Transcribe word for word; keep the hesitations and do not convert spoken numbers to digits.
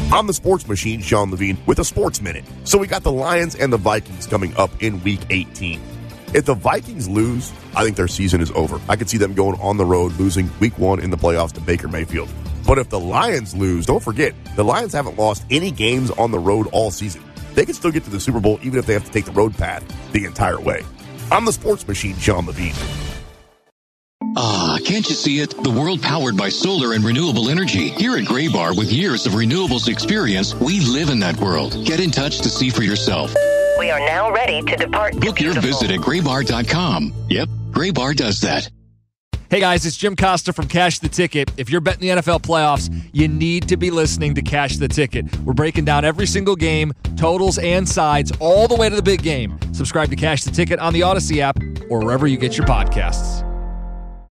I'm the sports machine, Sean Levine, with a Sports Minute. So we got the Lions and the Vikings coming up in Week eighteen. If the Vikings lose, I think their season is over. I could see them going on the road, losing Week one in the playoffs to Baker Mayfield. But if the Lions lose, don't forget, the Lions haven't lost any games on the road all season. They can still get to the Super Bowl even if they have to take the road path the entire way. I'm the sports machine, Sean Levine. Ah, can't you see it? The world powered by solar and renewable energy. Here at Graybar, with years of renewables experience, we live in that world. Get in touch to see for yourself. We are now ready to depart. Book your visit at graybar dot com. Yep, Graybar does that. Hey guys, it's Jim Costa from Cash the Ticket. If you're betting the N F L playoffs, you need to be listening to Cash the Ticket. We're breaking down every single game, totals and sides, all the way to the big game. Subscribe to Cash the Ticket on the Odyssey app or wherever you get your podcasts.